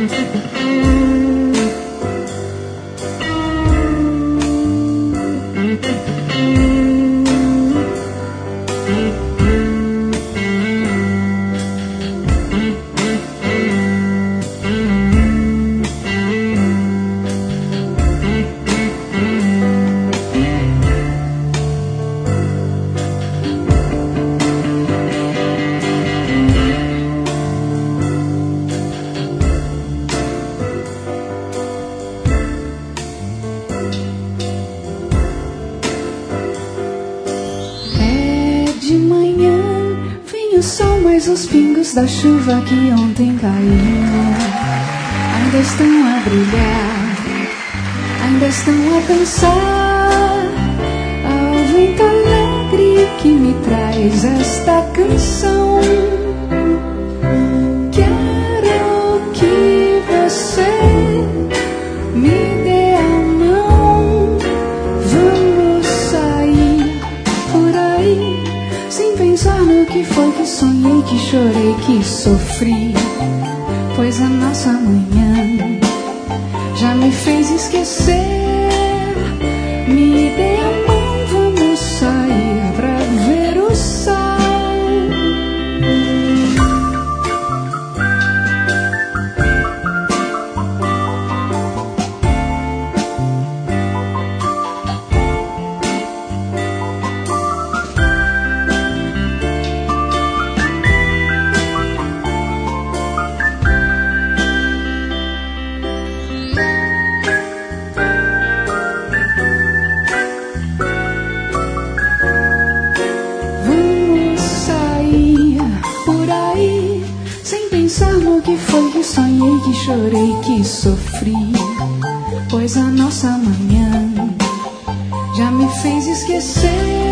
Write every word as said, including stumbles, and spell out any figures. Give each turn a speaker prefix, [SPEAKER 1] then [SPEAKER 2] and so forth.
[SPEAKER 1] Os pingos da chuva que ontem caiu ainda estão a brilhar, ainda estão a dançar ao vento alegre que me traz esta canção. Quero que você me dê a mão, vamos sair por aí sem pensar no que foi que sonhei, que chorei, que sofri, pois a nossa manhã já me fez esquecer. Me dê a mão, vamos sair pra ver o sol. Sonhei, que chorei, que sofri, pois a nossa manhã já me fez esquecer.